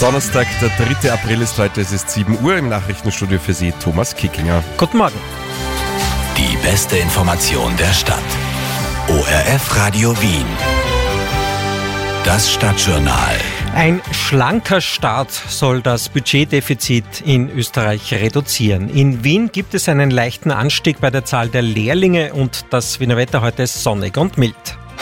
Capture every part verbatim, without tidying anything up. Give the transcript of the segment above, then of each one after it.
Donnerstag, der dritte April ist heute, es ist sieben Uhr, im Nachrichtenstudio für Sie Thomas Kickinger. Guten Morgen. Die beste Information der Stadt. O R F Radio Wien. Das Stadtjournal. Ein schlanker Staat soll das Budgetdefizit in Österreich reduzieren. In Wien gibt es einen leichten Anstieg bei der Zahl der Lehrlinge und das Wiener Wetter heute ist sonnig und mild.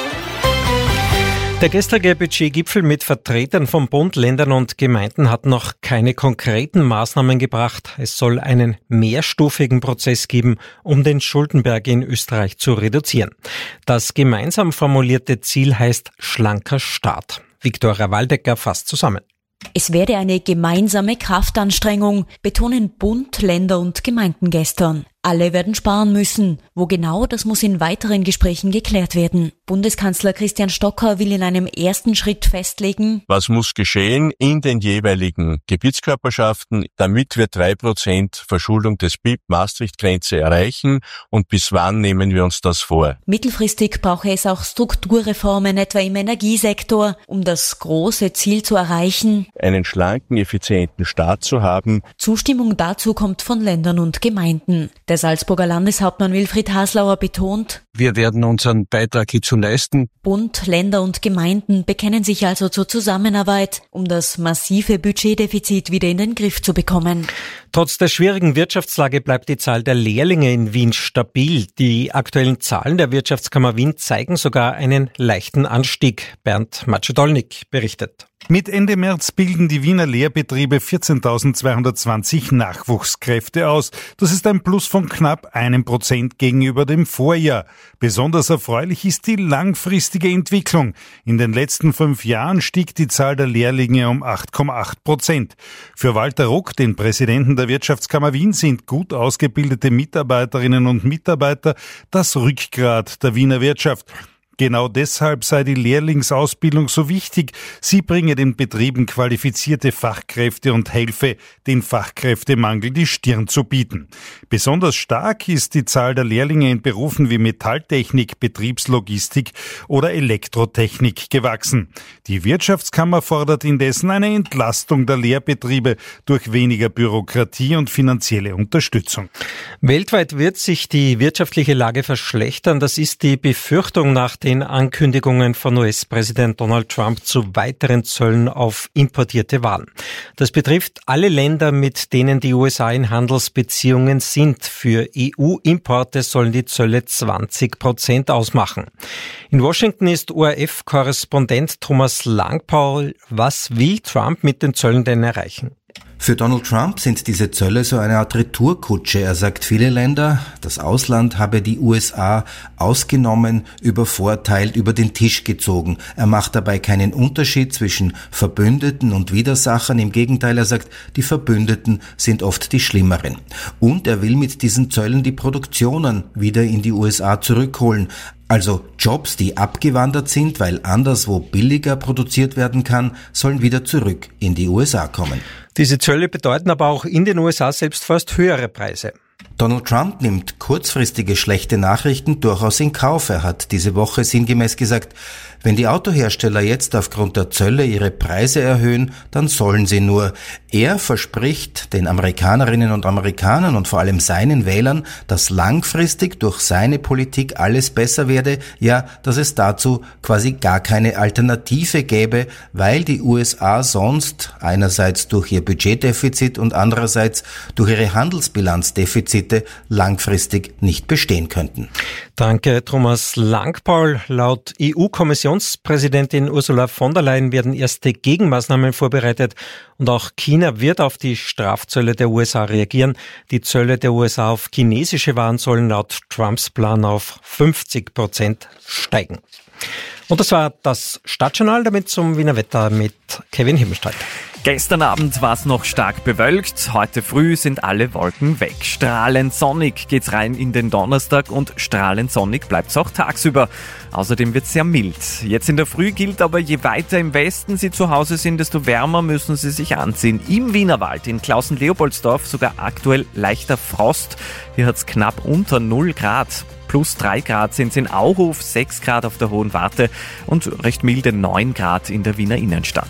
Der gestrige Budgetgipfel mit Vertretern von Bund, Ländern und Gemeinden hat noch keine konkreten Maßnahmen gebracht. Es soll einen mehrstufigen Prozess geben, um den Schuldenberg in Österreich zu reduzieren. Das gemeinsam formulierte Ziel heißt schlanker Staat. Viktoria Waldecker fasst zusammen. Es werde eine gemeinsame Kraftanstrengung, betonen Bund, Länder und Gemeinden gestern. Alle werden sparen müssen. Wo genau, das muss in weiteren Gesprächen geklärt werden. Bundeskanzler Christian Stocker will in einem ersten Schritt festlegen: Was muss geschehen in den jeweiligen Gebietskörperschaften, damit wir drei Prozent Verschuldung des B I P-Maastricht-Grenze erreichen, und bis wann nehmen wir uns das vor? Mittelfristig brauche es auch Strukturreformen, etwa im Energiesektor, um das große Ziel zu erreichen: einen schlanken, effizienten Staat zu haben. Zustimmung dazu kommt von Ländern und Gemeinden. Der Salzburger Landeshauptmann Wilfried Haslauer betont: Wir werden unseren Beitrag hierzu leisten. Bund, Länder und Gemeinden bekennen sich also zur Zusammenarbeit, um das massive Budgetdefizit wieder in den Griff zu bekommen. Trotz der schwierigen Wirtschaftslage bleibt die Zahl der Lehrlinge in Wien stabil. Die aktuellen Zahlen der Wirtschaftskammer Wien zeigen sogar einen leichten Anstieg. Bernd Matschedolnik berichtet. Mit Ende März bilden die Wiener Lehrbetriebe vierzehntausendzweihundertzwanzig Nachwuchskräfte aus. Das ist ein Plus von knapp einem Prozent gegenüber dem Vorjahr. Besonders erfreulich ist die langfristige Entwicklung. In den letzten fünf Jahren stieg die Zahl der Lehrlinge um acht Komma acht Prozent. Für Walter Ruck, den Präsidenten der Wirtschaftskammer Wien, sind gut ausgebildete Mitarbeiterinnen und Mitarbeiter das Rückgrat der Wiener Wirtschaft. Genau deshalb sei die Lehrlingsausbildung so wichtig. Sie bringe den Betrieben qualifizierte Fachkräfte und helfe, den Fachkräftemangel die Stirn zu bieten. Besonders stark ist die Zahl der Lehrlinge in Berufen wie Metalltechnik, Betriebslogistik oder Elektrotechnik gewachsen. Die Wirtschaftskammer fordert indessen eine Entlastung der Lehrbetriebe durch weniger Bürokratie und finanzielle Unterstützung. Weltweit wird sich die wirtschaftliche Lage verschlechtern. Das ist die Befürchtung nach den Ankündigungen von U S-Präsident Donald Trump zu weiteren Zöllen auf importierte Waren. Das betrifft alle Länder, mit denen die U S A in Handelsbeziehungen sind. Für E U-Importe sollen die Zölle zwanzig Prozent ausmachen. In Washington ist O R F-Korrespondent Thomas Langpaul. Was will Trump mit den Zöllen denn erreichen? Für Donald Trump sind diese Zölle so eine Art Retourkutsche. Er sagt, viele Länder, das Ausland habe die U S A ausgenommen, übervorteilt, über den Tisch gezogen. Er macht dabei keinen Unterschied zwischen Verbündeten und Widersachern. Im Gegenteil, er sagt, die Verbündeten sind oft die schlimmeren. Und er will mit diesen Zöllen die Produktionen wieder in die U S A zurückholen. Also Jobs, die abgewandert sind, weil anderswo billiger produziert werden kann, sollen wieder zurück in die U S A kommen. Diese Zölle bedeuten aber auch in den U S A selbst fast höhere Preise. Donald Trump nimmt kurzfristige schlechte Nachrichten durchaus in Kauf. Er hat diese Woche sinngemäß gesagt, wenn die Autohersteller jetzt aufgrund der Zölle ihre Preise erhöhen, dann sollen sie nur. Er verspricht den Amerikanerinnen und Amerikanern und vor allem seinen Wählern, dass langfristig durch seine Politik alles besser werde, ja, dass es dazu quasi gar keine Alternative gäbe, weil die U S A sonst einerseits durch ihr Budgetdefizit und andererseits durch ihre Handelsbilanzdefizite langfristig nicht bestehen könnten. Danke, Thomas Langpaul. Laut E U-Kommissionspräsidentin Ursula von der Leyen werden erste Gegenmaßnahmen vorbereitet und auch China wird auf die Strafzölle der U S A reagieren. Die Zölle der U S A auf chinesische Waren sollen laut Trumps Plan auf fünfzig Prozent steigen. Und das war das Stadtjournal, damit zum Wiener Wetter mit Kevin Himmelstreit. Gestern Abend war es noch stark bewölkt, heute früh sind alle Wolken weg. Strahlend sonnig geht's rein in den Donnerstag und strahlend sonnig bleibt's auch tagsüber. Außerdem wird's sehr mild. Jetzt in der Früh gilt aber, je weiter im Westen Sie zu Hause sind, desto wärmer müssen Sie sich anziehen. Im Wienerwald, in Klausen-Leopoldsdorf sogar aktuell leichter Frost. Hier hat's knapp unter null Grad. Plus drei Grad sind es in Auhof, sechs Grad auf der Hohen Warte und recht milde neun Grad in der Wiener Innenstadt.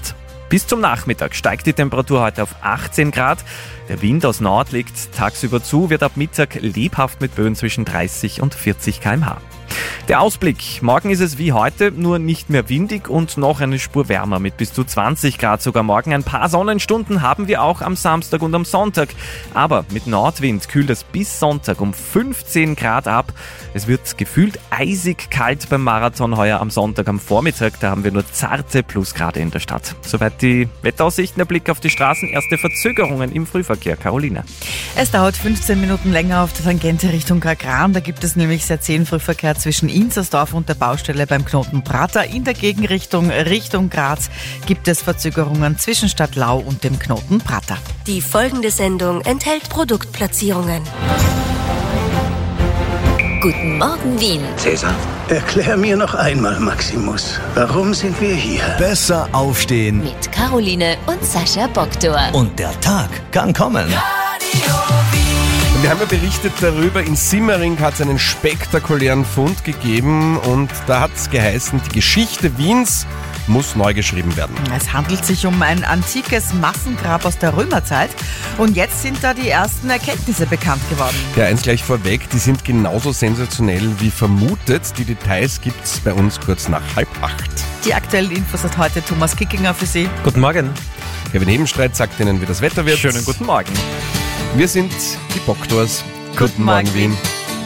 Bis zum Nachmittag steigt die Temperatur heute auf achtzehn Grad. Der Wind aus Nord legt tagsüber zu, wird ab Mittag lebhaft mit Böen zwischen dreißig und vierzig Kilometer pro Stunde. Der Ausblick. Morgen ist es wie heute, nur nicht mehr windig und noch eine Spur wärmer mit bis zu zwanzig Grad sogar morgen. Ein paar Sonnenstunden haben wir auch am Samstag und am Sonntag. Aber mit Nordwind kühlt es bis Sonntag um fünfzehn Grad ab. Es wird gefühlt eisig kalt beim Marathon heuer am Sonntag am Vormittag. Da haben wir nur zarte Plusgrade in der Stadt. Soweit die Wetteraussichten, der Blick auf die Straßen. Erste Verzögerungen im Frühverkehr. Caroline. Es dauert fünfzehn Minuten länger auf der Tangente Richtung Kagran. Da gibt es nämlich sehr zähen Frühverkehr zwischen Inzersdorf und der Baustelle beim Knoten Prater. In der Gegenrichtung Richtung Graz gibt es Verzögerungen zwischen Stadtlau und dem Knoten Prater. Die folgende Sendung enthält Produktplatzierungen. Guten Morgen, Wien. Cäsar? Erklär mir noch einmal, Maximus, warum sind wir hier? Besser aufstehen. Mit Caroline und Sascha Boktor. Und der Tag kann kommen. Wir haben ja berichtet darüber, in Simmering hat es einen spektakulären Fund gegeben und da hat es geheißen, die Geschichte Wiens muss neu geschrieben werden. Es handelt sich um ein antikes Massengrab aus der Römerzeit und jetzt sind da die ersten Erkenntnisse bekannt geworden. Ja, eins gleich vorweg, die sind genauso sensationell wie vermutet. Die Details gibt's bei uns kurz nach halb acht. Die aktuellen Infos hat heute Thomas Kickinger für Sie. Guten Morgen. Kevin Hebenstreit sagt Ihnen, wie das Wetter wird. Schönen guten Morgen. Wir sind die Boktors. Guten, guten Morgen, Morgen, Wien.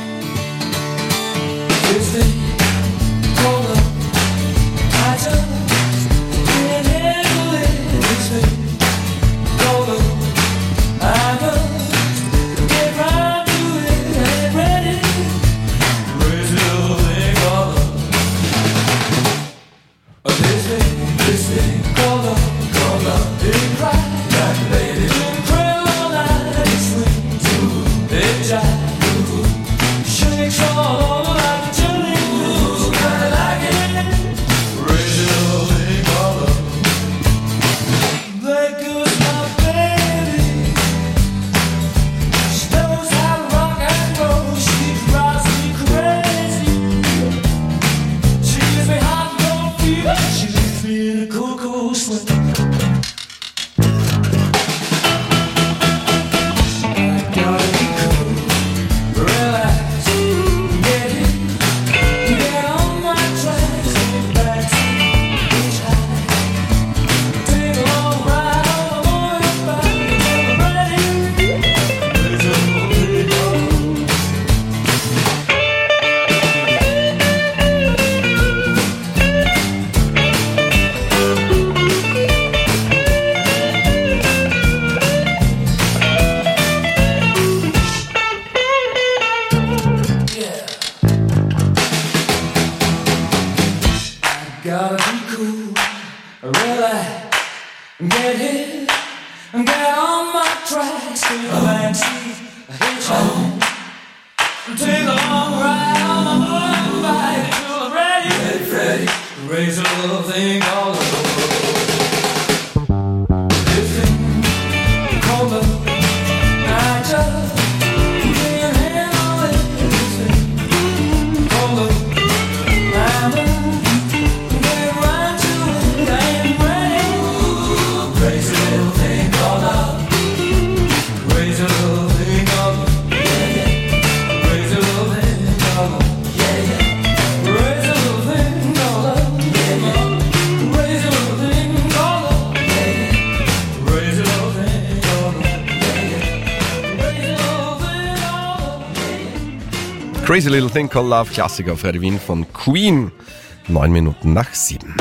Crazy Little Thing Called Love, Klassiker auf Radio Wien von Queen. Neun Minuten nach sieben.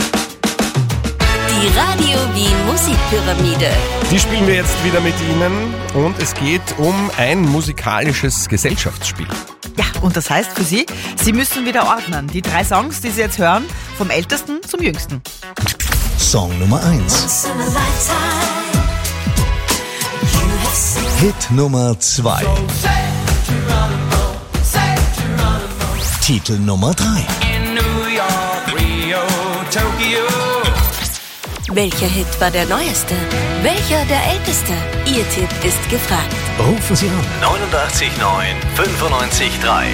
Die Radio Wien Musikpyramide. Die spielen wir jetzt wieder mit Ihnen und es geht um ein musikalisches Gesellschaftsspiel. Ja, und das heißt für Sie, Sie müssen wieder ordnen. Die drei Songs, die Sie jetzt hören, vom Ältesten zum Jüngsten. Song Nummer eins. Hit Nummer zwei. Titel Nummer drei. Welcher Hit war der neueste? Welcher der älteste? Ihr Tipp ist gefragt. Rufen Sie an. neunundachtzig neun fünfundneunzig drei.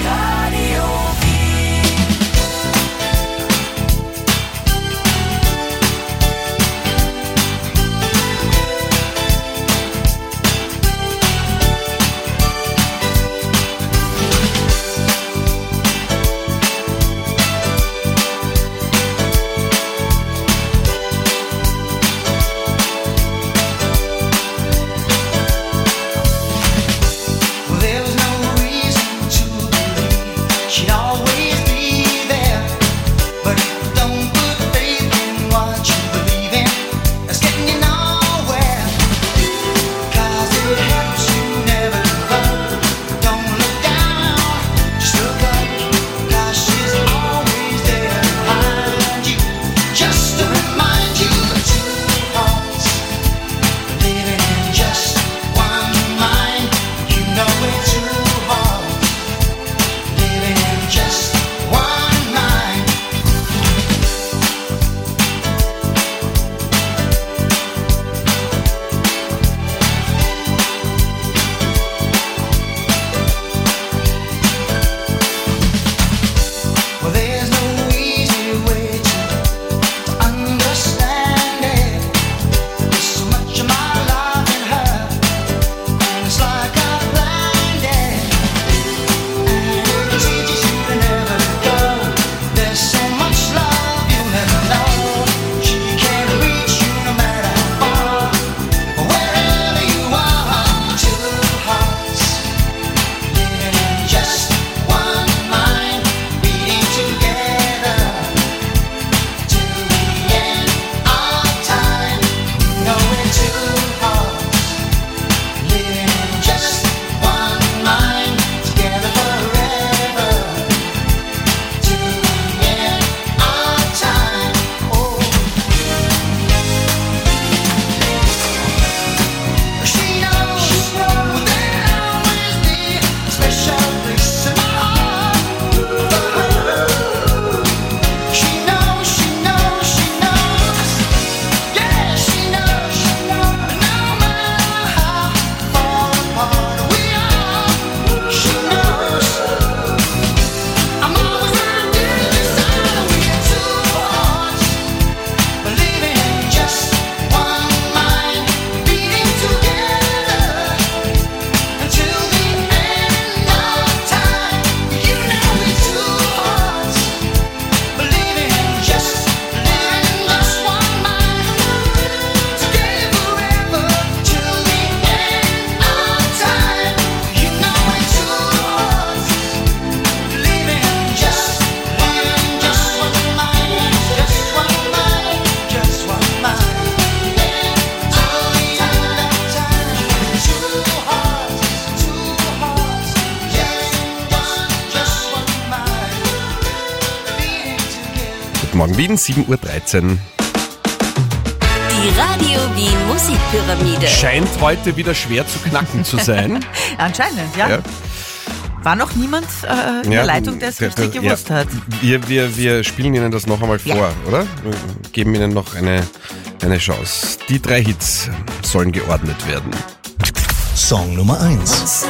Morgen Wien, sieben Uhr dreizehn. Die Radio Wien Musikpyramide. Scheint heute wieder schwer zu knacken zu sein. Anscheinend, ja. Ja. War noch niemand äh, in Ja, der Leitung, der es der- richtig der- gewusst ja. hat. Wir, wir, wir spielen Ihnen das noch einmal Ja. vor, oder? Wir geben Ihnen noch eine, eine Chance. Die drei Hits sollen geordnet werden. Song Nummer eins.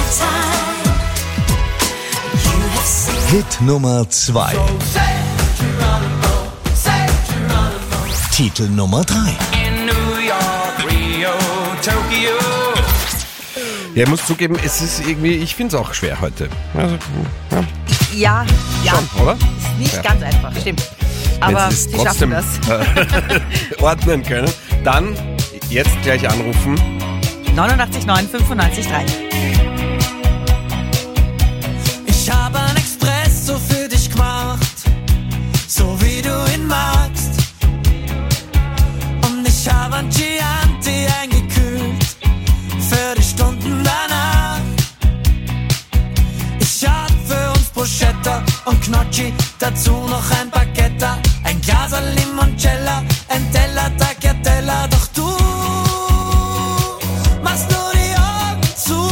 Hit Nummer zwei. Titel Nummer drei. Ja, ich muss zugeben, es ist irgendwie, ich finde es auch schwer heute. Also, ja, Ja, ja. schon, oder? Ist nicht Ja. ganz einfach, stimmt. Wenn Aber Sie es sie schaffen trotzdem das. äh, ordnen können, dann jetzt gleich anrufen. neunundachtzig neun fünfundneunzig drei. Ich habe ein Espresso für dich gemacht, so wie du ihn magst. Und ich habe ein Chianti eingekühlt für die Stunden danach. Ich habe für uns Bruschetta und Gnocchi, dazu noch ein Baguetta, ein Glas Limoncello, ein Teller Tagliatella. Doch du machst nur die Augen zu.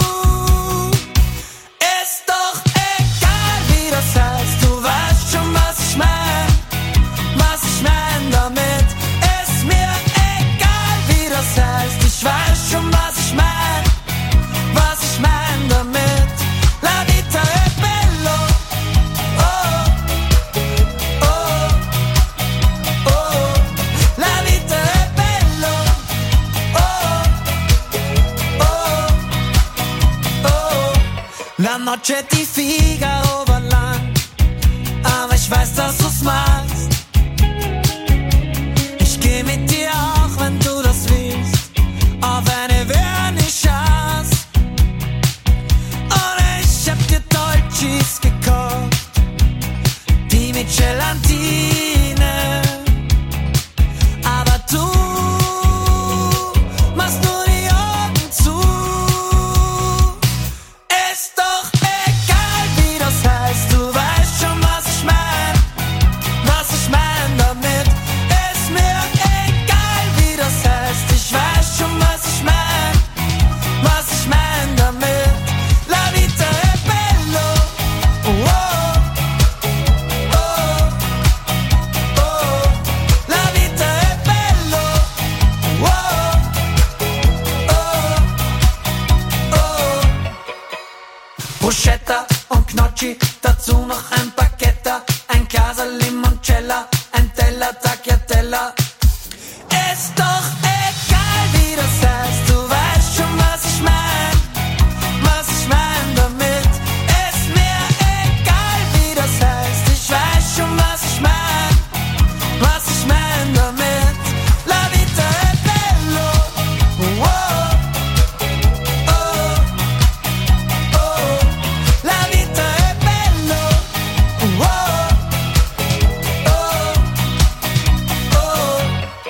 Ist doch egal, wie das heißt, du weißt schon, was ich mein, was ich mein damit. Ist mir egal, wie das heißt, ich weiß schon, was ich mein, was ich mein damit. La vita è bello, oh, oh, oh. La vita è bello, oh, oh, oh. La noche di Figaro war lang, aber ich weiß, dass du's magst. Ich geh mit dir auch, wenn du das willst, auf eine Vernissage. Und ich hab dir Dolcis gekocht, die mit Gelatine. Aber du machst nur die Augen zu. Ist doch egal, wie das heißt, du weißt schon, was ich mein, was ich mein damit. Ist mir egal, wie das heißt, ich weiß schon, was ich mein, was ich mein damit. La vita è bello, oh, oh, oh. La vita è bello, oh, oh, oh. Bruschetta und Gnocchi, dazu noch ein Baguetta, ein Glas Limoncello, ein Teller Tagliatella. Ist doch egal, wie das heißt, du weißt schon, was ich mein, was ich mein damit. Ist mir egal, wie das heißt, ich weiß schon, was ich mein, was ich mein damit. La vita è bello, oh, oh, oh. La vita è bello, oh, oh, oh.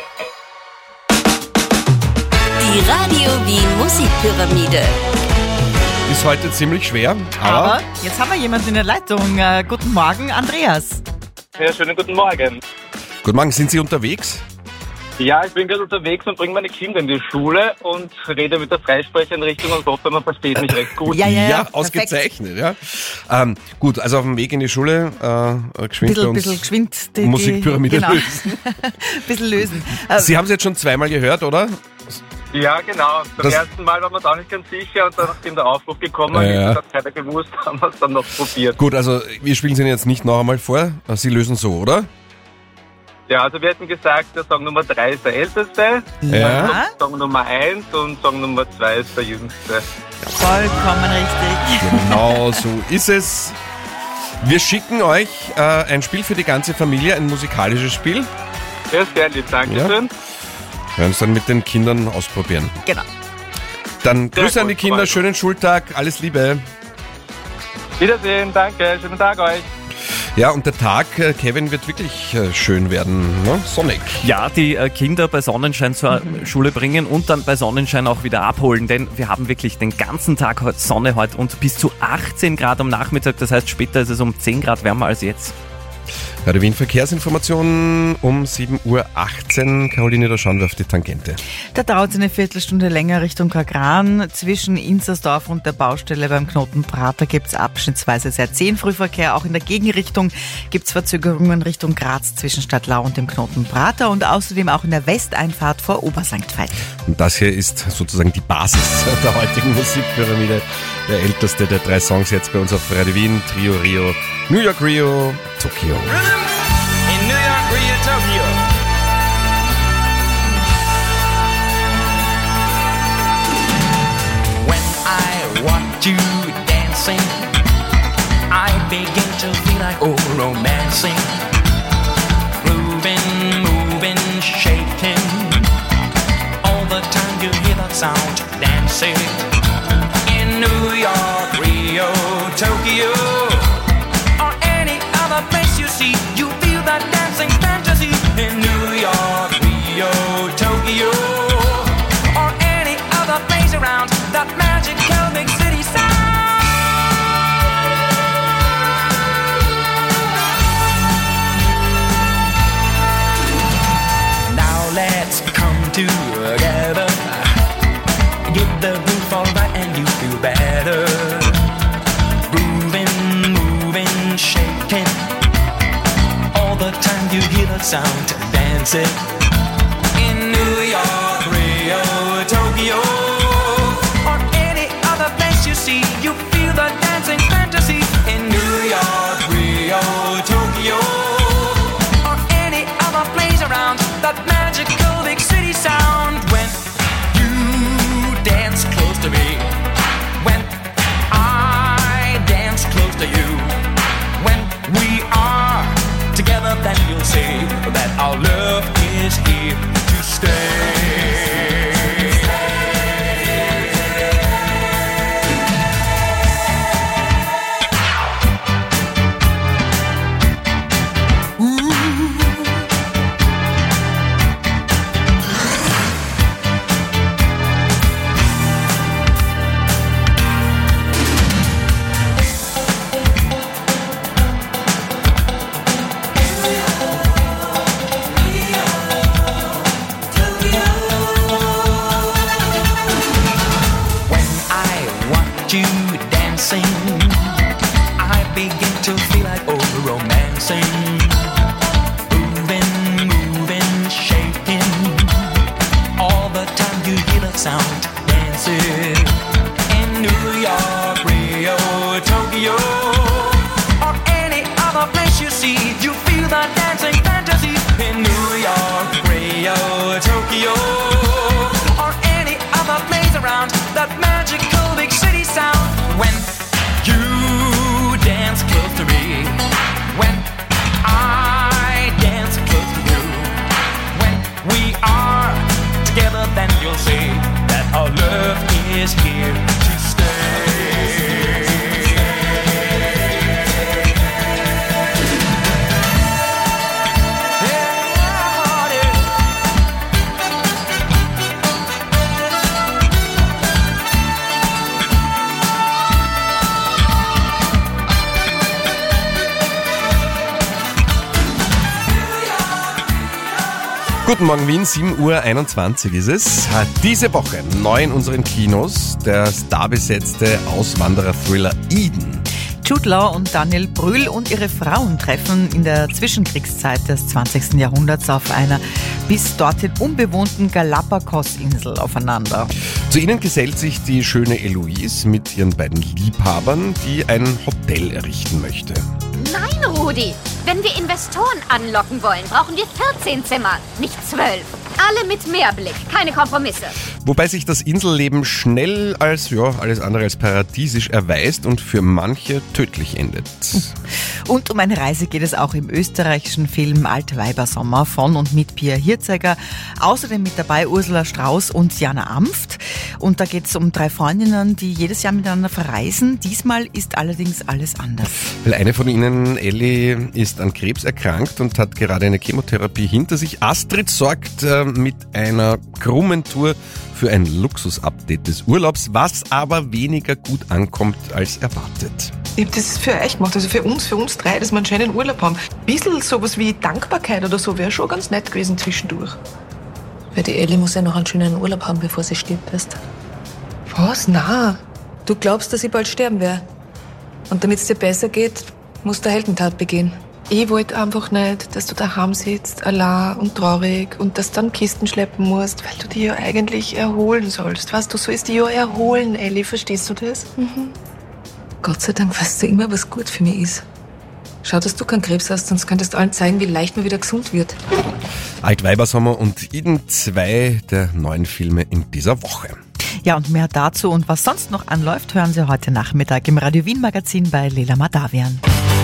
Die Radio Wien Musikpyramide. Ist heute ziemlich schwer, aber, Aber jetzt haben wir jemanden in der Leitung. Äh, guten Morgen, Andreas. Ja, schönen guten Morgen. Guten Morgen, sind Sie unterwegs? Ja, ich bin gerade unterwegs und bringe meine Kinder in die Schule und rede mit der Freisprecheinrichtung und hoffe, man versteht mich recht gut. Ja, ja, ja, perfekt. ausgezeichnet, ja. Ähm, gut, also auf dem Weg in die Schule, äh, geschwind bei Bisschen, uns bisschen geschwind. Die, die- Musikpyramide genau. lösen. bisschen lösen. Äh, Sie haben es jetzt schon zweimal gehört, oder? Ja, genau. Beim Das- ersten Mal war man da nicht ganz sicher und dann, nachdem der Aufruf gekommen Ja, ist, ja. hat keiner gewusst, haben wir es dann noch probiert. Gut, also wir spielen es Ihnen jetzt nicht noch einmal vor. Sie lösen so, oder? Ja, also wir hätten gesagt, der Song Nummer drei ist der älteste, Ja. Song Nummer eins und Song Nummer zwei ist der jüngste. Vollkommen richtig. Genau so ist es. Wir schicken euch äh, ein Spiel für die ganze Familie, ein musikalisches Spiel. Ja, sehr lieb, Dankeschön. Wir werden es dann mit den Kindern ausprobieren. Genau. Dann Sehr Grüße an die gut, Kinder, Freunde. schönen Schultag, alles Liebe. Wiedersehen, danke, schönen Tag euch. Ja, und der Tag, äh, Kevin, wird wirklich äh, schön werden, ne? Sonnig. Ja, die äh, Kinder bei Sonnenschein zur Schule bringen und dann bei Sonnenschein auch wieder abholen, denn wir haben wirklich den ganzen Tag heute Sonne heute und bis zu achtzehn Grad am Nachmittag, das heißt später ist es um zehn Grad wärmer als jetzt. Radio Wien Verkehrsinformationen um sieben Uhr achtzehn. Caroline, da schauen wir auf die Tangente. Da dauert es eine Viertelstunde länger Richtung Kagran. Zwischen Inzersdorf und der Baustelle beim Knoten Prater gibt es abschnittsweise sehr zähen Frühverkehr. Auch in der Gegenrichtung gibt es Verzögerungen Richtung Graz zwischen Stadtlau und dem Knoten Prater und außerdem auch in der Westeinfahrt vor Obersankt Veit. Und das hier ist sozusagen die Basis der heutigen Musikpyramide. Der älteste der drei Songs jetzt bei uns auf Radio Wien. Trio Rio, New York Rio, Tokio. In New York, Rio, Tokyo. When I watch you dancing, I begin to feel like oh romancing, grooving, moving, shaking. All the time you hear that sound, dancing. In New York, Rio, Tokyo, or any other place you see, you feel that dancing fantasy. In New York, Rio, Tokyo, or any other place around, that magical big city sound. Now let's come together, get the groove all right and you feel better. Grooving, moving, shaking. All the time you hear that sound, dancing. In New York, Rio, Tokyo, or any other place you see, you feel the dancing fantasy. In New York, Rio, Tokyo, or any other place around, that magical big city sound. When you dance close to me, when I dance close to you, when we are together, then you'll see that our love is here to stay. You dancing, I begin to feel like oh romancing, moving, moving, shaking. All the time you hear that sound, dancing. In New York, Rio, Tokyo, or any other place you see, you feel that dancing fantasy. In New York, Rio, Tokyo, or any other place around, that magical big city sound. When you dance close to me, when I dance close to you, when we are together, then you'll see that our love is here to stay. Guten Morgen Wien, sieben Uhr einundzwanzig ist es. Diese Woche neu in unseren Kinos der starbesetzte Auswanderer-Thriller Eden. Jude Law und Daniel Brühl und ihre Frauen treffen in der Zwischenkriegszeit des zwanzigsten Jahrhunderts auf einer bis dorthin unbewohnten Galapagos-Insel aufeinander. Zu ihnen gesellt sich die schöne Eloise mit ihren beiden Liebhabern, die ein Hotel errichten möchte. Nein, Rudi. Wenn wir Investoren anlocken wollen, brauchen wir vierzehn Zimmer, nicht zwölf. Alle mit Meerblick, keine Kompromisse. Wobei sich das Inselleben schnell als ja, alles andere als paradiesisch erweist und für manche tödlich endet. Und um eine Reise geht es auch im österreichischen Film Altweibersommer von und mit Pia Hirzegger. Außerdem mit dabei Ursula Strauß und Jana Amft. Und da geht es um drei Freundinnen, die jedes Jahr miteinander verreisen. Diesmal ist allerdings alles anders. Weil eine von ihnen, Ellie, ist an Krebs erkrankt und hat gerade eine Chemotherapie hinter sich. Astrid sorgt äh, mit einer krummen Tour für ein Luxus-Update des Urlaubs, was aber weniger gut ankommt als erwartet. Ich hab das für euch gemacht, also für uns, für uns drei, dass wir einen schönen Urlaub haben. Ein bisschen sowas wie Dankbarkeit oder so wäre schon ganz nett gewesen zwischendurch. Weil die Elli muss ja noch einen schönen Urlaub haben, bevor sie stirbt, weißt du? Was? Na. Du glaubst, dass ich bald sterben werde. Und damit es dir besser geht, musst du eine Heldentat begehen. Ich wollte einfach nicht, dass du daheim sitzt, allein und traurig und dass du dann Kisten schleppen musst, weil du dich ja eigentlich erholen sollst. Weißt du, sollst dich ja erholen, Elli, verstehst du das? Mhm. Gott sei Dank weißt du immer, was gut für mich ist. Schau, dass du keinen Krebs hast, sonst könntest du allen zeigen, wie leicht man wieder gesund wird. Altweibersommer und Eden, zwei der neuen Filme in dieser Woche. Ja, und mehr dazu und was sonst noch anläuft, hören Sie heute Nachmittag im Radio Wien Magazin bei Lela Madavian.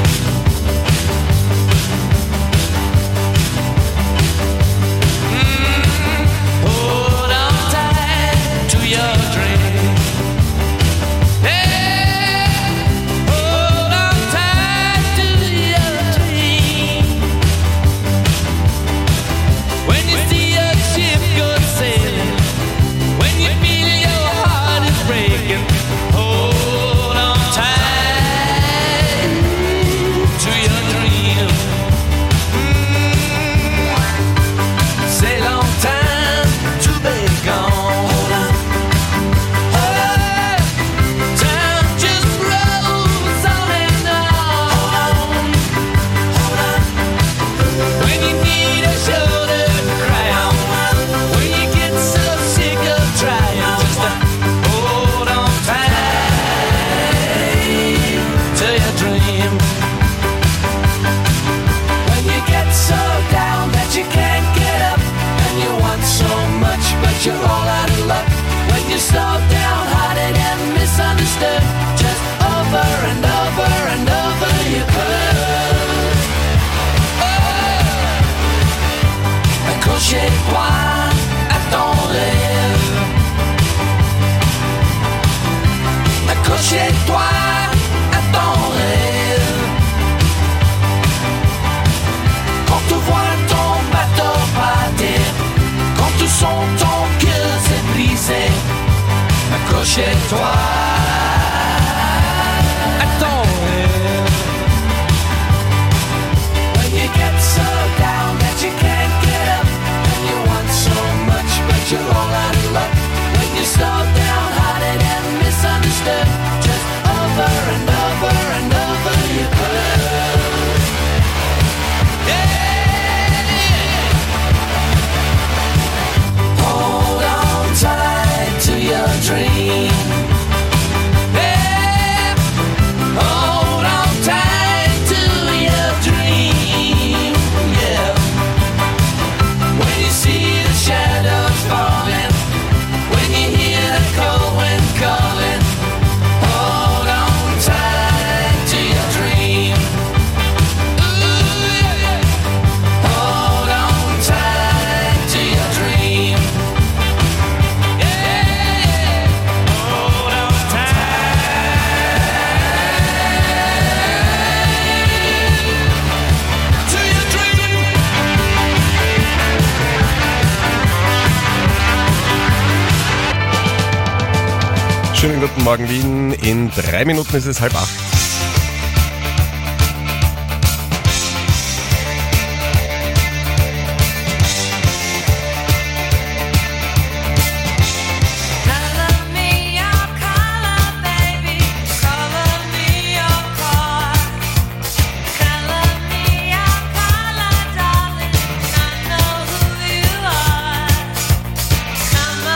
Accroche-toi à ton rêve. Accroche-toi à ton rêve. Quand tu vois ton bateau partir, quand tu sens ton cœur se briser, accroche-toi à ton rêve. When you get so down that you can't get up, and you want so much but you're all out of luck. When you're so downhearted and misunderstood, just over and over and over you could. Yeah. Hold on tight to your dream. Yeah. Hold on tight to your dream. Yeah. When you see the shadows falling, when you hear the cold wind calling, hold on tight to your dream. Ooh, yeah. Hold on tight to your dream. Yeah. Hold on tight to your dream. Schönen guten Morgen Wien, in drei Minuten ist es halb acht.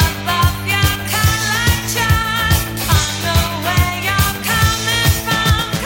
Where you're coming from.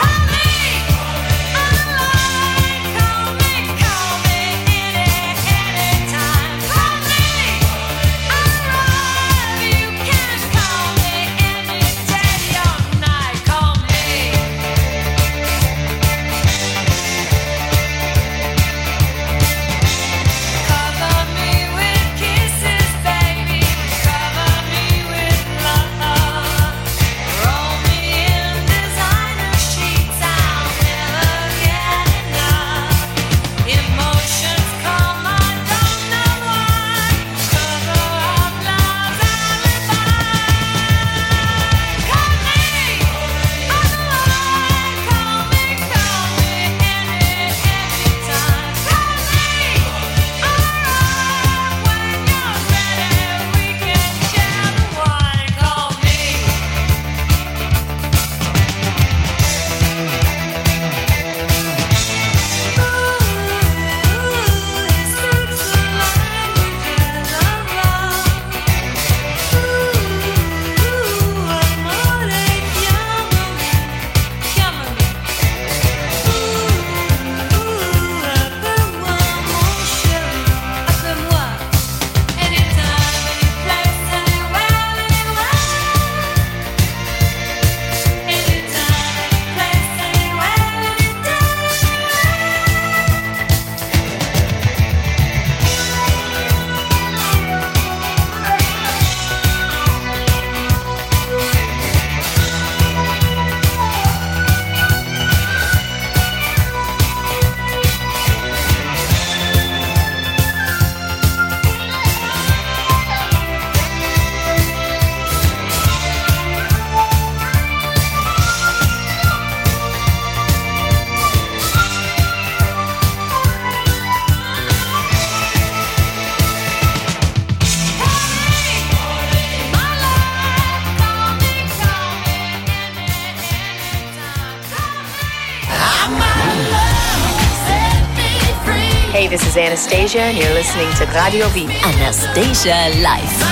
Hey, this is Anastasia and you're listening to Radio Wien. Anastasia live.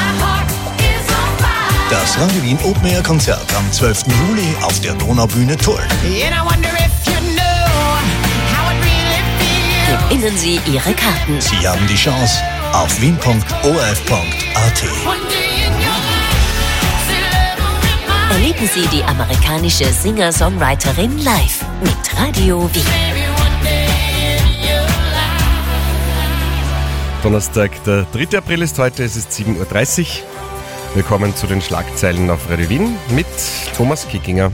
Das Radio Wien Open Air Konzert am zwölften Juli auf der Donaubühne Tulln. Gewinnen Sie Ihre Karten. Sie haben die Chance auf wien punkt o r f punkt a t. Erleben Sie die amerikanische Singer-Songwriterin live mit Radio Wien. Donnerstag, der dritte April ist heute, es ist sieben Uhr dreißig. Willkommen zu den Schlagzeilen auf Radio Wien mit Thomas Kickinger.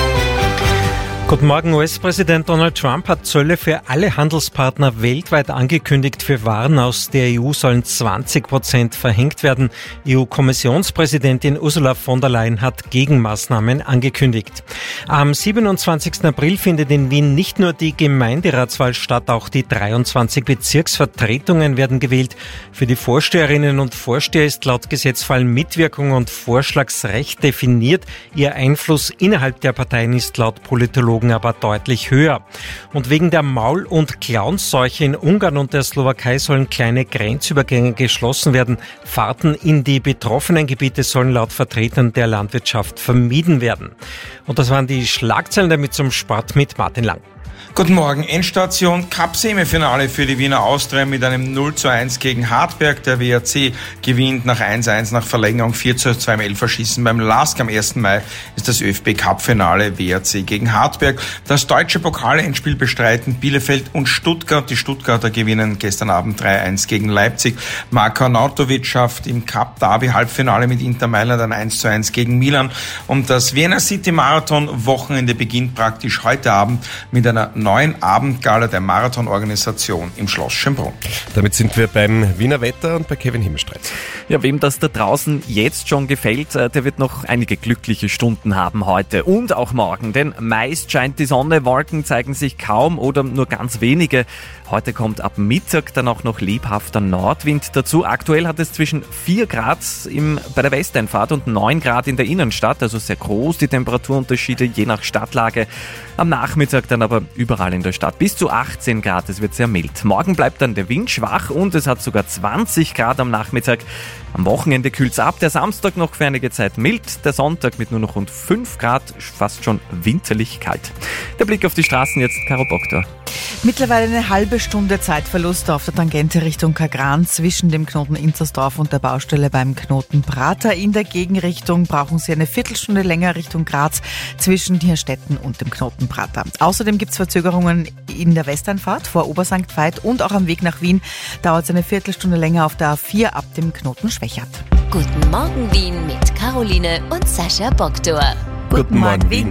Guten Morgen. U S-Präsident Donald Trump hat Zölle für alle Handelspartner weltweit angekündigt. Für Waren aus der E U sollen zwanzig Prozent verhängt werden. E U-Kommissionspräsidentin Ursula von der Leyen hat Gegenmaßnahmen angekündigt. Am siebenundzwanzigsten April findet in Wien nicht nur die Gemeinderatswahl statt, auch die dreiundzwanzig Bezirksvertretungen werden gewählt. Für die Vorsteherinnen und Vorsteher ist laut Gesetz vor allem Mitwirkung und Vorschlagsrecht definiert. Ihr Einfluss innerhalb der Parteien ist laut Politologen aber deutlich höher. Und wegen der Maul- und Klauenseuche in Ungarn und der Slowakei sollen kleine Grenzübergänge geschlossen werden. Fahrten in die betroffenen Gebiete sollen laut Vertretern der Landwirtschaft vermieden werden. Und das waren die Schlagzeilen, damit zum Sport mit Martin Lang. Guten Morgen. Endstation Cup-Semifinale für die Wiener Austria mit einem null zu eins gegen Hartberg. Der W R C gewinnt nach eins zu eins nach Verlängerung vier zu zwei im Elferschießen. Beim LASK am ersten Mai ist das ÖFB-Cup-Finale W R C gegen Hartberg. Das deutsche Pokalendspiel bestreiten Bielefeld und Stuttgart. Die Stuttgarter gewinnen gestern Abend drei eins gegen Leipzig. Marko Arnautovic schafft im Cup-Derby-Halbfinale mit Inter Mailand ein eins zu eins gegen Milan. Und das Vienna City Marathon-Wochenende beginnt praktisch heute Abend mit einer neuen Abendgala der Marathonorganisation im Schloss Schönbrunn. Damit sind wir beim Wiener Wetter und bei Kevin Himmelstreit. Ja, wem das da draußen jetzt schon gefällt, der wird noch einige glückliche Stunden haben heute und auch morgen. Denn meist scheint die Sonne, Wolken zeigen sich kaum oder nur ganz wenige. Heute kommt ab Mittag dann auch noch lebhafter Nordwind dazu. Aktuell hat es zwischen vier Grad im, bei der Westeinfahrt und neun Grad in der Innenstadt, also sehr groß die Temperaturunterschiede je nach Stadtlage. Am Nachmittag dann aber überall in der Stadt bis zu achtzehn Grad, es wird sehr mild. Morgen bleibt dann der Wind schwach und es hat sogar zwanzig Grad am Nachmittag. Am Wochenende kühlt es ab, der Samstag noch für einige Zeit mild, der Sonntag mit nur noch rund fünf Grad, fast schon winterlich kalt. Der Blick auf die Straßen jetzt, Caro Boktor. Mittlerweile eine halbe Stunde Zeitverlust auf der Tangente Richtung Kagran zwischen dem Knoten Inzersdorf und der Baustelle beim Knoten Prater. In der Gegenrichtung brauchen Sie eine Viertelstunde länger Richtung Graz zwischen Nierstetten und dem Knoten Prater. Außerdem gibt es Verzögerungen in der Westeinfahrt vor Obersankt Veit und auch am Weg nach Wien dauert es eine Viertelstunde länger auf der A vier ab dem Knoten Schwechat. Guten Morgen Wien mit Caroline und Sascha Boktor. Guten, Guten Morgen Wien.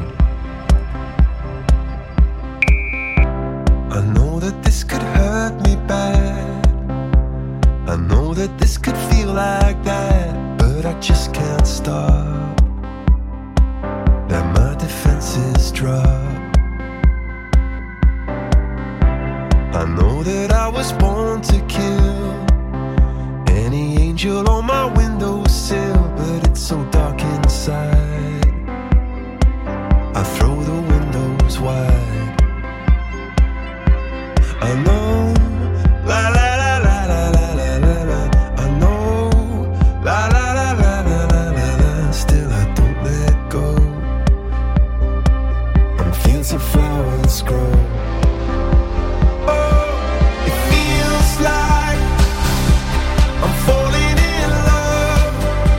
I know that this could hurt me bad. I know that this could feel like that, but I just can't stop. That my defenses drop. I know that I was born to kill any angel on my windowsill, but it's so dark inside. I throw the windows wide. I know, la la la la la la la la la. I know, la la la la la la la la. Still I don't let go. On fields of flowers grow. Oh, it feels like I'm falling in love.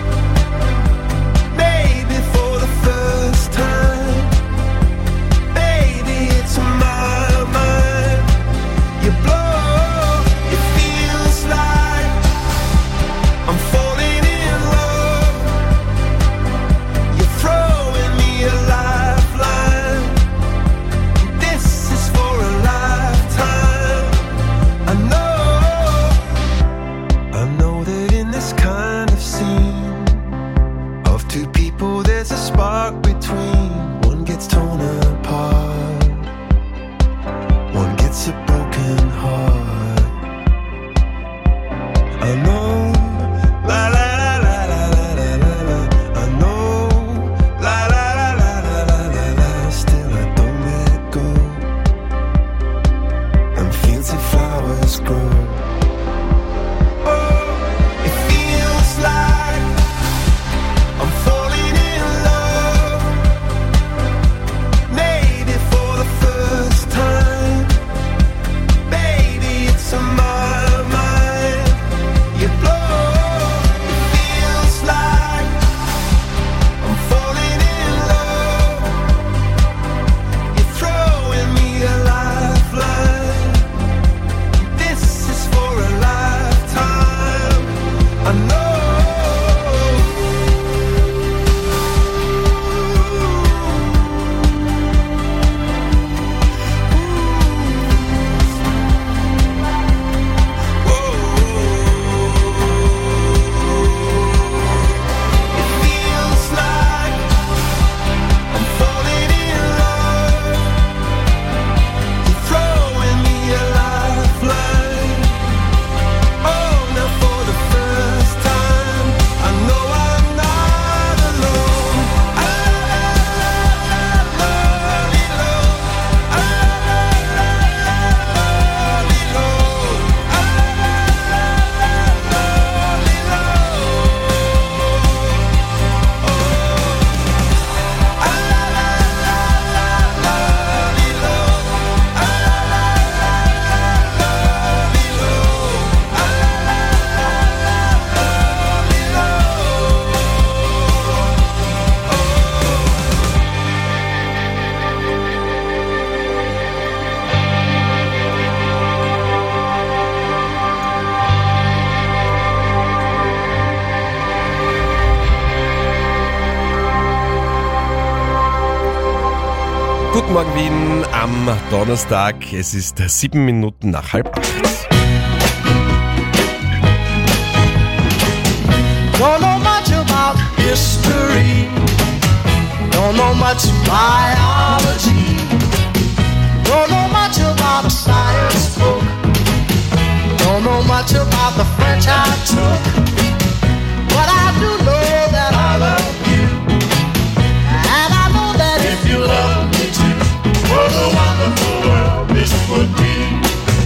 Maybe for the first time. Baby, it's my mind. You blow, it feels like I'm falling in love. You're throwing me a lifeline. This is for a lifetime. I know, I know that in this kind of scene of two people there's a spark between. One gets torn apart, one gets a broken heart. I know, la la la la la la la la. I know, la la la la la la la la. Still I don't let go. And fields of flowers grow. Guten Morgen Wien am Donnerstag. Es ist sieben Minuten nach halb acht. Don't know much about history. Don't know much biology. Don't know much about a science book. Don't know much about the French I took. But I do know that I love you. And I know that if you love me too, what a wonderful world this would be.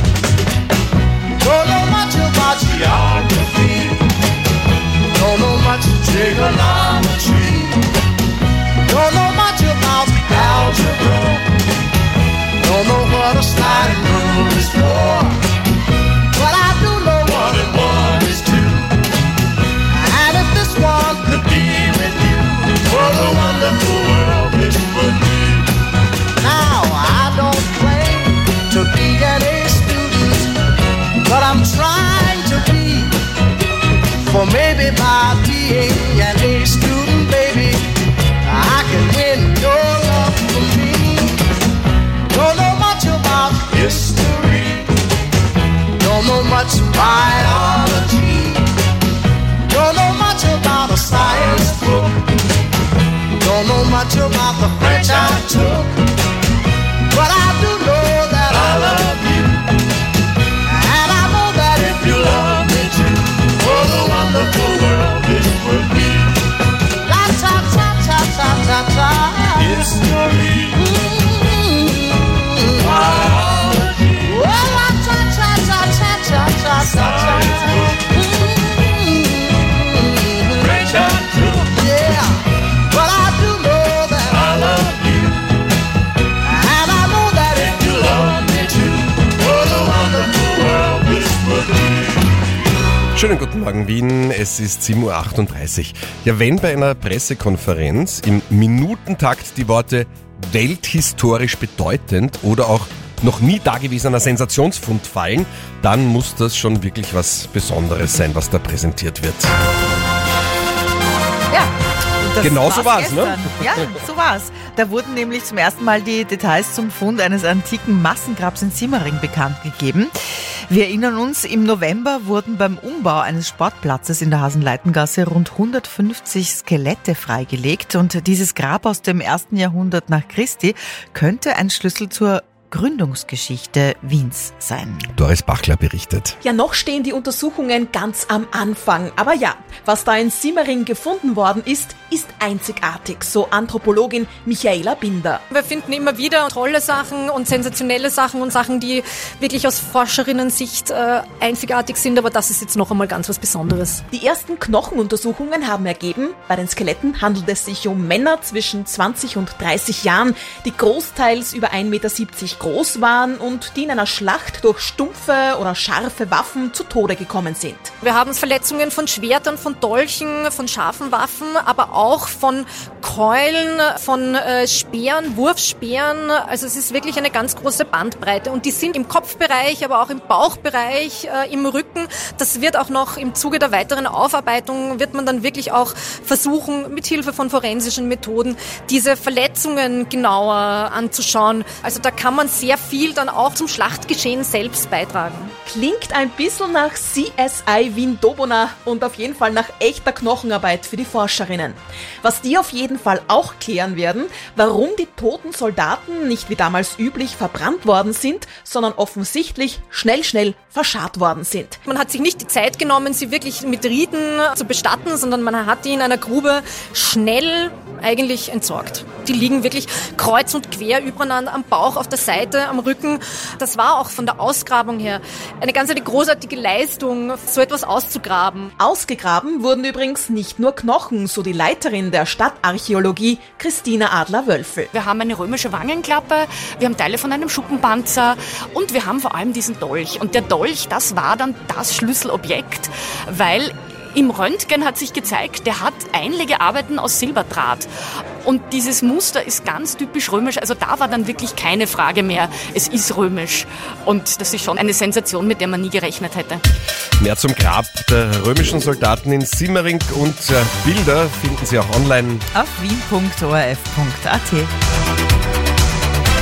Don't know much about geography. Don't know much trigonometry. Don't know much about algebra. Don't know what a sliding rule is for. But I do know one and one is two. And if this one could be with you, what a wonderful world this would be. Now I don't claim to be an A student, but I'm trying to be. For maybe by being an A student, baby, I can win your love for me. Don't know much about history. Don't know much biology. Don't know much about a science book. Don't know much about the French I took. But I do know that I love you. And I know that if you love me too, what a wonderful world this would be. La ta ta ta ta ta ta. History. Mm-hmm. Biology. Well, la ta ta ta ta ta ta ta ta. Mm-hmm. French I took. Yeah, but I do know that I love you. And I know that if you love me too, what a wonderful world this would be. Schönen guten Morgen Wien, es ist sieben Uhr achtunddreißig. Ja, wenn bei einer Pressekonferenz im Minutentakt die Worte welthistorisch bedeutend oder auch noch nie dagewesener Sensationsfund fallen, dann muss das schon wirklich was Besonderes sein, was da präsentiert wird. Ja. Das genau war's so war's, gestern. ne? Ja, so war's. Da wurden nämlich zum ersten Mal die Details zum Fund eines antiken Massengrabs in Simmering bekannt gegeben. Wir erinnern uns, im November wurden beim Umbau eines Sportplatzes in der Hasenleitengasse rund hundertfünfzig Skelette freigelegt. Und dieses Grab aus dem ersten Jahrhundert nach Christi könnte ein Schlüssel zur Gründungsgeschichte Wiens sein. Doris Bachler berichtet. Ja, noch stehen die Untersuchungen ganz am Anfang. Aber ja, was da in Simmering gefunden worden ist, ist einzigartig, so Anthropologin Michaela Binder. Wir finden immer wieder tolle Sachen und sensationelle Sachen und Sachen, die wirklich aus Forscherinnen-Sicht äh, einzigartig sind, aber das ist jetzt noch einmal ganz was Besonderes. Die ersten Knochenuntersuchungen haben ergeben, bei den Skeletten handelt es sich um Männer zwischen zwanzig und dreißig Jahren, die großteils über ein Meter siebzig groß waren und die in einer Schlacht durch stumpfe oder scharfe Waffen zu Tode gekommen sind. Wir haben Verletzungen von Schwertern, von Dolchen, von scharfen Waffen, aber auch von Keulen, von äh, Speeren, Wurfspeeren. Also es ist wirklich eine ganz große Bandbreite und die sind im Kopfbereich, aber auch im Bauchbereich, äh, im Rücken. Das wird auch noch im Zuge der weiteren Aufarbeitung, wird man dann wirklich auch versuchen, mit Hilfe von forensischen Methoden diese Verletzungen genauer anzuschauen. Also da kann man sehr viel dann auch zum Schlachtgeschehen selbst beitragen. Klingt ein bisschen nach C S I Wien-Dobona und auf jeden Fall nach echter Knochenarbeit für die Forscherinnen. Was die auf jeden Fall auch klären werden, warum die toten Soldaten nicht wie damals üblich verbrannt worden sind, sondern offensichtlich schnell, schnell verscharrt worden sind. Man hat sich nicht die Zeit genommen, sie wirklich mit Rieden zu bestatten, sondern man hat die in einer Grube schnell eigentlich entsorgt. Die liegen wirklich kreuz und quer übereinander am Bauch, auf der Seite, am Rücken. Das war auch von der Ausgrabung her eine ganz eine großartige Leistung, so etwas auszugraben. Ausgegraben wurden übrigens nicht nur Knochen, so die Leiterin der Stadtarchäologie, Christina Adler-Wölfel. Wir haben eine römische Wangenklappe, wir haben Teile von einem Schuppenpanzer und wir haben vor allem diesen Dolch. Und der Dolch, das war dann das Schlüsselobjekt, weil im Röntgen hat sich gezeigt, der hat Einlegearbeiten aus Silberdraht. Und dieses Muster ist ganz typisch römisch. Also da war dann wirklich keine Frage mehr. Es ist römisch. Und das ist schon eine Sensation, mit der man nie gerechnet hätte. Mehr zum Grab der römischen Soldaten in Simmering und äh, Bilder finden Sie auch online auf wien punkt o r f punkt a t.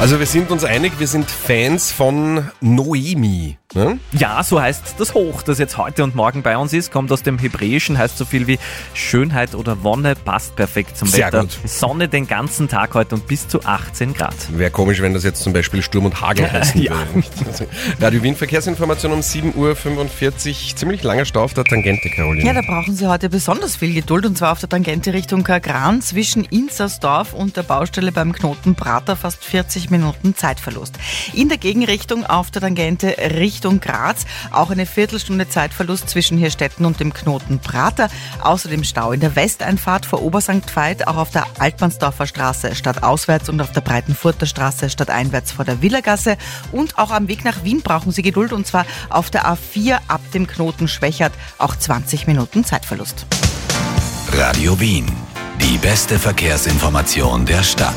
Also wir sind uns einig, wir sind Fans von Noemi. Ne? Ja, so heißt das Hoch, das jetzt heute und morgen bei uns ist, kommt aus dem Hebräischen, heißt so viel wie Schönheit oder Wonne, passt perfekt zum Sehr Wetter. gut. Sonne den ganzen Tag heute und bis zu achtzehn Grad. Wäre komisch, wenn das jetzt zum Beispiel Sturm und Hagel heißen Ja. würde. Radio Wien Verkehrsinformation um sieben Uhr fünfundvierzig. Ziemlich langer Stau auf der Tangente, Caroline. Ja, da brauchen Sie heute besonders viel Geduld und zwar auf der Tangente Richtung Kagran zwischen Inzersdorf und der Baustelle beim Knoten Prater fast vierzig Minuten Zeitverlust. In der Gegenrichtung auf der Tangente Richtung Graz auch eine Viertelstunde Zeitverlust zwischen Hirstetten und dem Knoten Prater. Außerdem Stau in der Westeinfahrt vor Obersankt Veit, auch auf der Altmannsdorfer Straße stadtauswärts und auf der Breitenfurter Straße stadteinwärts vor der Villagasse. Und auch am Weg nach Wien brauchen Sie Geduld und zwar auf der A vier ab dem Knoten Schwächert auch zwanzig Minuten Zeitverlust. Radio Wien. Die beste Verkehrsinformation der Stadt.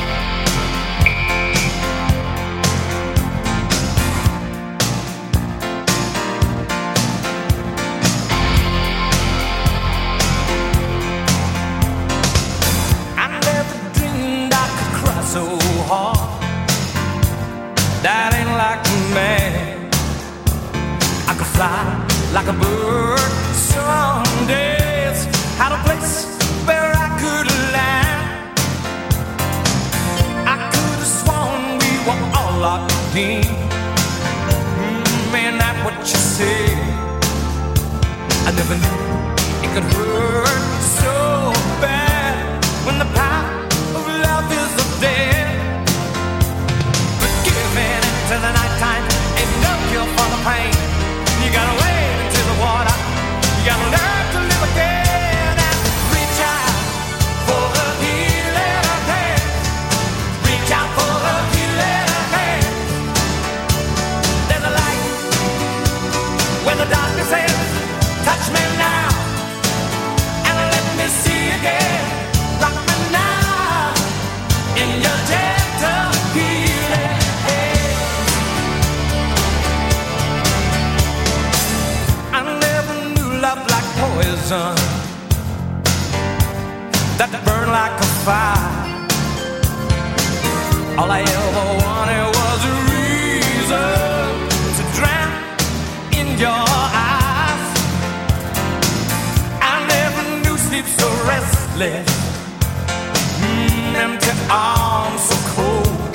That ain't like me. I could fly like a bird some days. Had a place where I could land. I could have sworn we were all locked in. Mm, ain't that what you said? I never knew it could hurt so bad when the power of love is dead. Till the night time, ain't no cure for the pain. You gotta wade into the water. You gotta learn to live again and reach out for the healing hand. Reach out for the healing hand. There's a light where the darkness is. Touch me now and let me see again. Rock me now in your gentle healing. Poison that burned like a fire. All I ever wanted was a reason to drown in your eyes. I never knew sleep so restless, mm, empty arms so cold.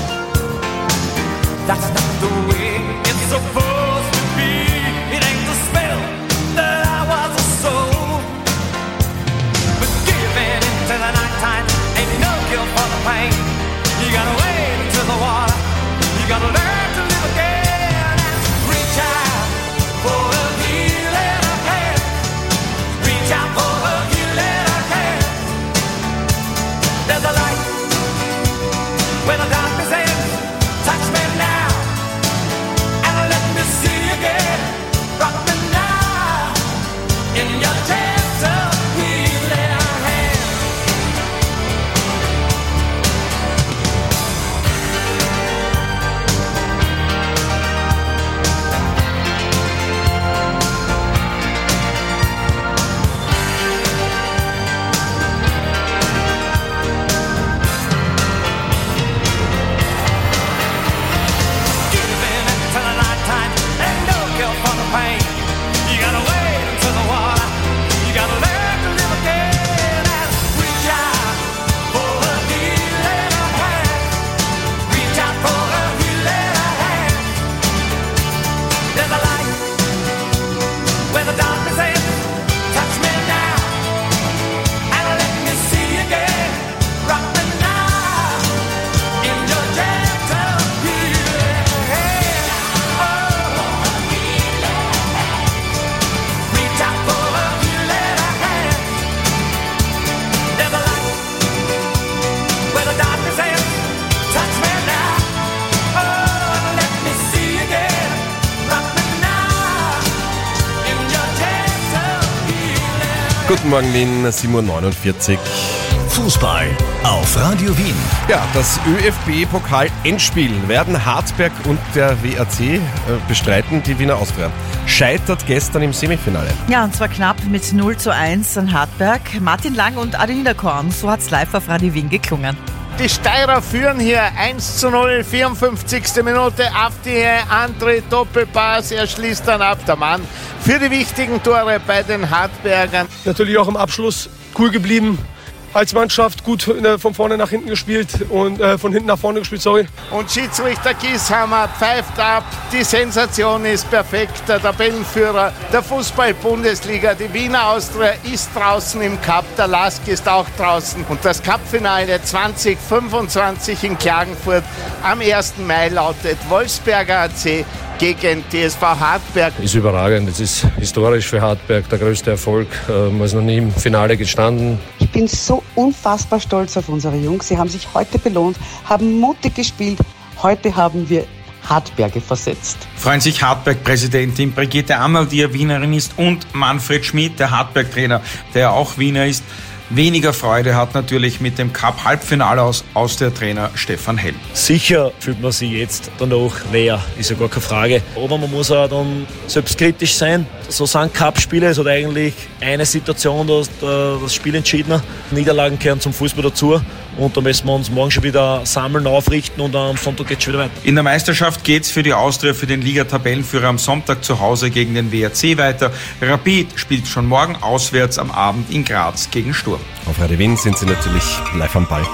That's not the way it's supposed to be. It ain't the spell that I was a soul. But giving into the nighttime ain't no cure for the pain. You gotta wade into the water. You gotta learn to live again and reach out for a healing hand. Reach out for a healing hand. There's a light where the darkness ends. Touch me now and let me see again. Rock me now in your gentle healing hand. Giving into the nighttime ain't no cure for the pain. You gotta wade into the water. You gotta learn to live again and reach out for a healing hand. Reach out for a healing hand. There's a light where the darkness ends. Touch me now and let me see again. Rock me now in your gentle healing hand. Oh, reach out for a healing hand. There's a light where the darkness ends. Touch me now. Oh, and let me see again. Rock me now in your gentle healing. Guten Morgen Wien, sieben Uhr neunundvierzig. Fußball auf Radio Wien. Ja, das ÖFB-Pokal-Endspiel werden Hartberg und der W R C äh, bestreiten, die Wiener Austria. Scheitert gestern im Semifinale. Ja, und zwar knapp mit null zu eins an Hartberg. Martin Lang und Adi Niederkorn, so hat's live auf Radio Wien geklungen. Die Steirer führen hier eins zu null, vierundfünfzigste Minute. Afti André Doppelpass, er schließt dann ab, der Mann für die wichtigen Tore bei den Hartbergern. Natürlich auch im Abschluss cool geblieben. Als Mannschaft gut von vorne nach hinten gespielt und äh, von hinten nach vorne gespielt, sorry. Und Schiedsrichter Gieshammer pfeift ab. Die Sensation ist perfekt. Der Tabellenführer der Fußball-Bundesliga, die Wiener Austria, ist draußen im Cup. Der Lask ist auch draußen. Und das Cup-Finale zwanzig fünfundzwanzig in Klagenfurt am ersten Mai lautet Wolfsberger A C gegen T S V Hartberg. Ist überragend. Es ist historisch für Hartberg der größte Erfolg. Man ist noch nie im Finale gestanden. Ich bin so unfassbar stolz auf unsere Jungs. Sie haben sich heute belohnt, haben mutig gespielt. Heute haben wir Hartberge versetzt. Freuen sich Hartberg-Präsidentin Brigitte Ammerl, die ja Wienerin ist, und Manfred Schmidt, der Hartberg-Trainer, der ja auch Wiener ist. Weniger Freude hat natürlich mit dem Cup-Halbfinale aus, aus der Trainer Stefan Hell. Sicher fühlt man sich jetzt danach näher, ist ja gar keine Frage. Aber man muss auch dann selbstkritisch sein. So sind Cup-Spiele, es hat eigentlich eine Situation, dass das Spiel entschieden hat. Niederlagen gehören zum Fußball dazu. Und da müssen wir uns morgen schon wieder sammeln, aufrichten und am Sonntag geht es schon wieder weiter. In der Meisterschaft geht es für die Austria, für den Liga-Tabellenführer am Sonntag zu Hause gegen den W R C weiter. Rapid spielt schon morgen auswärts am Abend in Graz gegen Sturm. Auf Radio Wien sind sie natürlich live am Ball.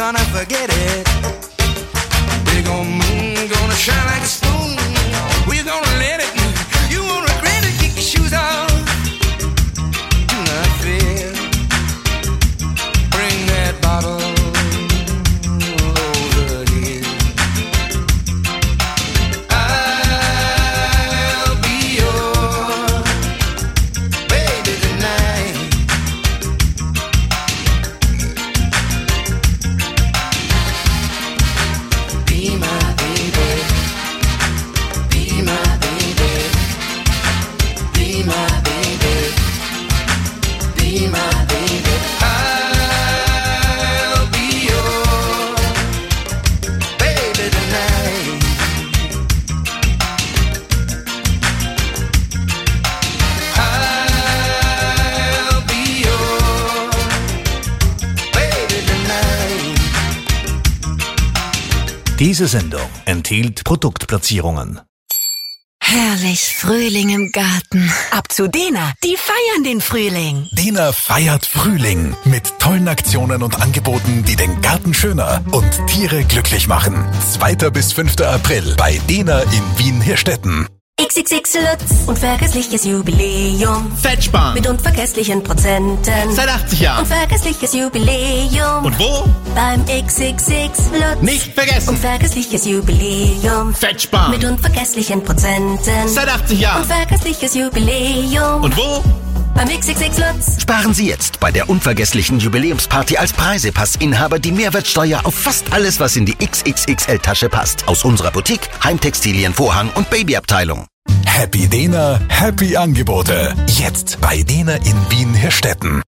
gonna forget it. Big old moon gonna shine like a spoon. We're gonna let it. You won't regret it. Kick your shoes off. Do not fear. Bring that bottle over here. I'll be your baby tonight. Be my baby. Be my baby. Be my baby. Be my baby. I'll be your baby tonight. I'll be your baby tonight. Diese Sendung enthielt Produktplatzierungen. Herrlich, Frühling im Garten. Ab zu Dena, die feiern den Frühling. Dena feiert Frühling mit tollen Aktionen und Angeboten, die den Garten schöner und Tiere glücklich machen. zweiter bis fünfter April bei Dena in Wien-Hirstetten. X X X Lutz, unvergessliches Jubiläum. Fettspann. Mit unvergesslichen Prozenten. Seit achtzig Jahren. Unvergessliches Jubiläum. Und wo? Beim X X X Lutz. Nicht vergessen. Unvergessliches Jubiläum. Fettspann. Mit unvergesslichen Prozenten. Seit achtzig Jahren. Unvergessliches Jubiläum. Und wo? Beim X X X Lutz. Sparen Sie jetzt bei der unvergesslichen Jubiläumsparty als Preisepassinhaber die Mehrwertsteuer auf fast alles, was in die X X X L-Tasche passt. Aus unserer Boutique, Heimtextilien, Vorhang und Babyabteilung. Happy Dena, happy Angebote. Jetzt bei Dena in Wien-Hirstetten.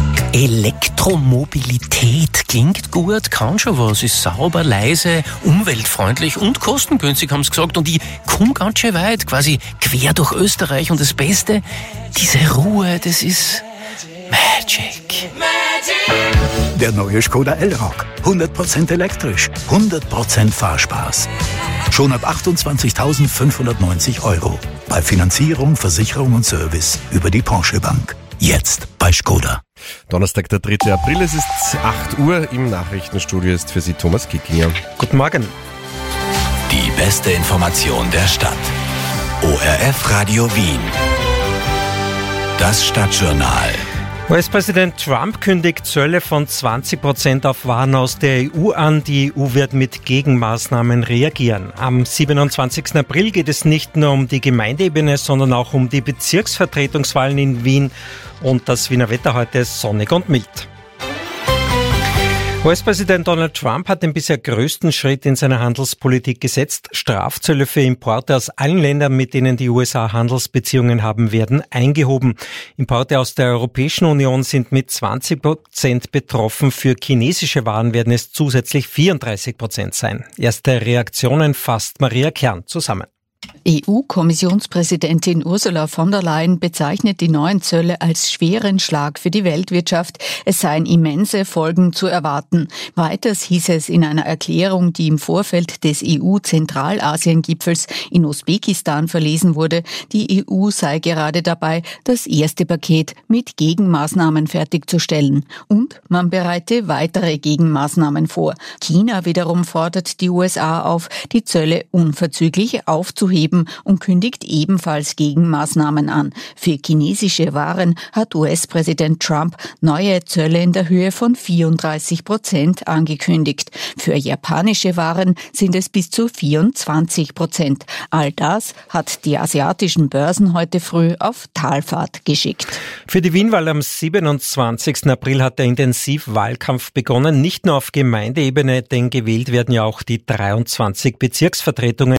Elektromobilität klingt gut, kann schon was, ist sauber, leise, umweltfreundlich und kostengünstig, haben sie gesagt. Und ich komme ganz schön weit, quasi quer durch Österreich. Und das Beste, diese Ruhe, das ist Magic. Der neue Skoda Elroq. hundert Prozent elektrisch, hundert Prozent Fahrspaß. Schon ab achtundzwanzigtausendfünfhundertneunzig Euro. Bei Finanzierung, Versicherung und Service über die Porsche Bank. Jetzt bei Skoda. Donnerstag, der dritte April, es ist acht Uhr. Im Nachrichtenstudio ist für Sie Thomas Kickinger. Guten Morgen. Die beste Information der Stadt. O R F Radio Wien. Das Stadtjournal. U S-Präsident Trump kündigt Zölle von zwanzig Prozent auf Waren aus der E U an. Die E U wird mit Gegenmaßnahmen reagieren. Am siebenundzwanzigsten April geht es nicht nur um die Gemeindeebene, sondern auch um die Bezirksvertretungswahlen in Wien. Und das Wiener Wetter heute ist sonnig und mild. U S-Präsident Donald Trump hat den bisher größten Schritt in seiner Handelspolitik gesetzt. Strafzölle für Importe aus allen Ländern, mit denen die U S A Handelsbeziehungen haben, werden eingehoben. Importe aus der Europäischen Union sind mit zwanzig Prozent betroffen. Für chinesische Waren werden es zusätzlich vierunddreißig Prozent sein. Erste Reaktionen fasst Maria Kern zusammen. E U-Kommissionspräsidentin Ursula von der Leyen bezeichnet die neuen Zölle als schweren Schlag für die Weltwirtschaft. Es seien immense Folgen zu erwarten. Weiters hieß es in einer Erklärung, die im Vorfeld des E U-Zentralasien-Gipfels in Usbekistan verlesen wurde, die E U sei gerade dabei, das erste Paket mit Gegenmaßnahmen fertigzustellen. Und man bereite weitere Gegenmaßnahmen vor. China wiederum fordert die U S A auf, die Zölle unverzüglich aufzuheben und kündigt ebenfalls Gegenmaßnahmen an. Für chinesische Waren hat U S-Präsident Trump neue Zölle in der Höhe von vierunddreißig Prozent angekündigt. Für japanische Waren sind es bis zu vierundzwanzig Prozent. All das hat die asiatischen Börsen heute früh auf Talfahrt geschickt. Für die Wienwahl am siebenundzwanzigsten April hat der Intensivwahlkampf begonnen. Nicht nur auf Gemeindeebene, denn gewählt werden ja auch die dreiundzwanzig Bezirksvertretungen.